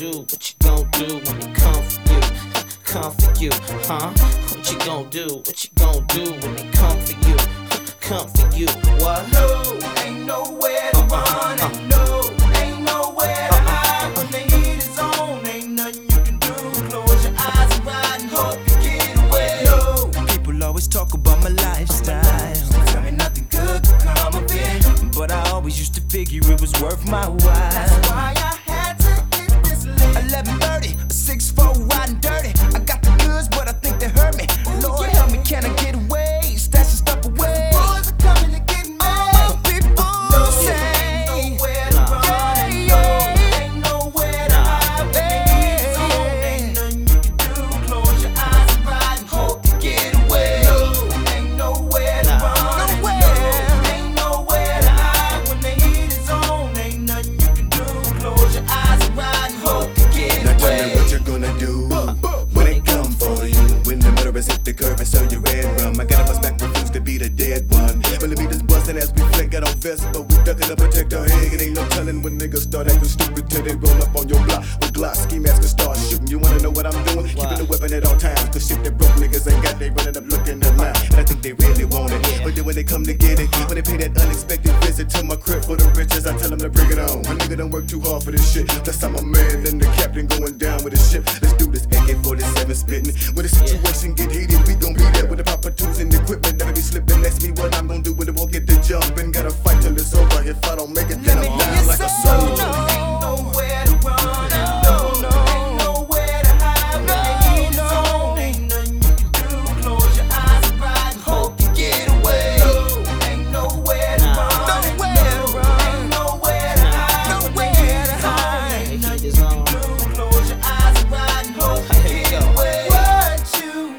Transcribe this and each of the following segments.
do? What you gon' do when they come for you? Come for you, huh? What you gon' do? What you gon' do when they come for you? Come for you, what? No, ain't nowhere to run, and no, ain't nowhere to hide. When the heat is on, ain't nothing you can do. Close your eyes and ride and hope you get away. No, people always talk about my lifestyle. tell me nothing good could come of it. But I always used to figure it was worth my while. That's why I had to hit this lick. 11:30, 6'4", riding dirty. I got the goods, but I think they hurt me. Lord help me, can I get away? Stash the stuff away. Boys are coming to get me. People No, say, ain't nowhere to run, and no, ain't nowhere to hide. When the heat is on, ain't nothing you can do. Close your eyes and ride and hope you get away. No, ain't nowhere to run, and no, ain't nowhere to hide. When the heat is on, ain't nothing you can do. Close your eyes and ride and hope you get Now tell me away. what you're gonna do when they come for you. When the murderers hit the curve and serve you red rum. I got a bus back, refuse to be the dead one. When the beat is bustin' as we flick, got on vest, but we duckin' to protect our head. It ain't no tellin' when niggas start acting stupid till they roll up on your block with Glock ski mask and start shooting. You wanna know what I'm doing? Keeping the weapon at all times, cause shit that broke niggas ain't got, they running up looking at mine. And I think they really want it, but then when they come to get it, when they pay that unexpected visit to my crib for the riches, I tell them to bring it on. My nigga don't work too hard for this shit, plus I'm a man and the captain going down with the ship. Let's do this AK-47 spitting. When the situation get heated, we gon' be there with the proper tools and equipment. Never be slipping, ask me what I'm gon' do when it won't get the jump. And gotta fight till it's over, if I don't make it then I'm down like a soldier. Ain't nowhere to run, and no, ain't nowhere to hide. When the heat is on, ain't nothing you can do. Close your eyes and ride and hope you get away. Ain't nowhere to run, and no, ain't nowhere to hide. When the heat is on, ain't nothing you can do. Close your eyes and ride and hope you get away. What you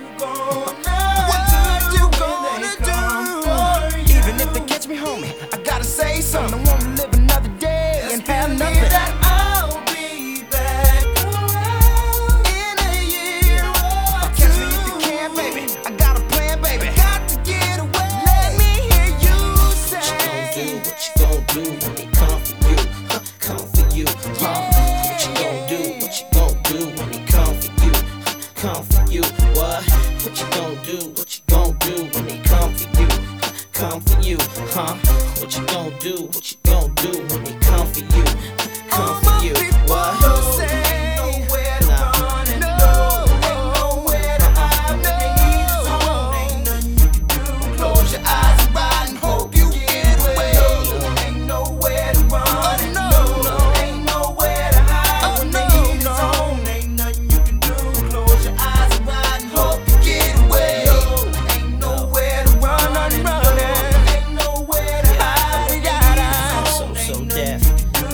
gonna do? even if they catch me, homie, I gotta say something. I wanna live another day and have nothing. That I'll be back around in a year or two. Catch me if you can, baby. I got a plan, baby. Got to get away. Let me hear you say. What you gon' do when they come for you? Come for you, huh? What you gon' do? What you gon' do when they come for you? Come for you, what? What you gon' do? What you gon' do when they come for you? Come for you, huh? What you gon' do? What you gon' do when they come for you? Come for you, what? Nowhere to run and no, ain't nowhere to hide. When the heat is on, ain't nothing you can do. Close your eyes and ride and hope you get away. Ain't nowhere to run and no, ain't nowhere to hide. When the heat is on, ain't nothing you can do. Close your eyes and ride and hope you get away. Ain't nowhere to run and ain't nowhere to hide. When the heat is on, So ain't deaf. nothing you can do.